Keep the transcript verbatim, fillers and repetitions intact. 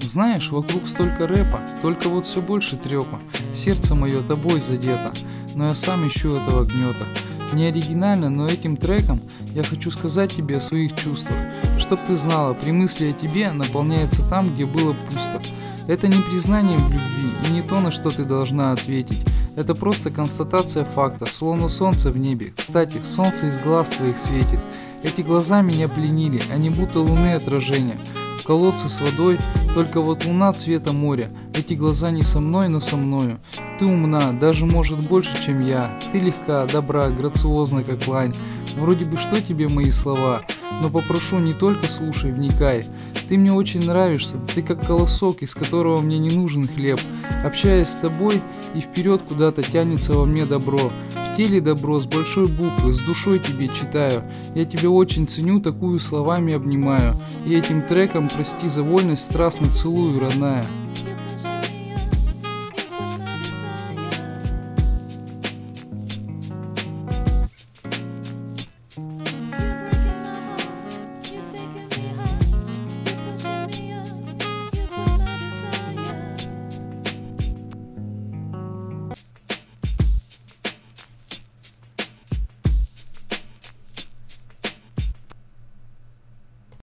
Знаешь, вокруг столько рэпа, только вот все больше трёпа. Сердце мое тобой задето, но я сам ищу этого гнета. Не оригинально, но этим треком я хочу сказать тебе о своих чувствах. Чтоб ты знала, при мысли о тебе наполняется там, где было пусто. Это не признание в любви и не то, на что ты должна ответить. Это просто констатация факта, словно солнце в небе. Кстати, солнце из глаз твоих светит. Эти глаза меня пленили, они будто луны отражения. В колодце с водой, только вот луна цвета моря. Эти глаза не со мной, но со мною. Ты умна, даже может больше, чем я. Ты легка, добра, грациозна, как лань. Вроде бы что тебе мои слова, но попрошу, не только слушай, вникай. Ты мне очень нравишься, ты как колосок, из которого мне не нужен хлеб. Общаясь с тобой, и вперед куда-то тянется во мне добро. В теле добро с большой буквы, с душой тебе читаю. Я тебя очень ценю, такую словами обнимаю. И этим треком, прости за вольность, страстно целую, родная.